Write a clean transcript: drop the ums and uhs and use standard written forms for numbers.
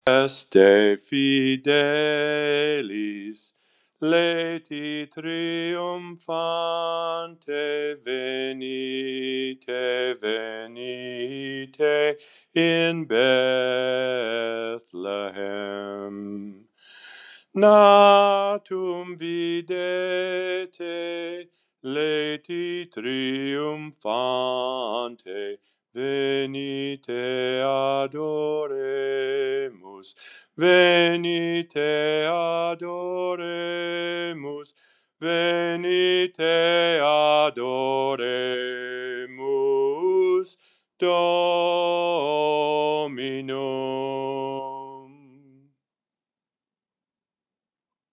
Este fidelis, leti triumphante, venite, venite in Bethlehem. Natum videte, leti triumphante, venite adoremus, venite adoremus, venite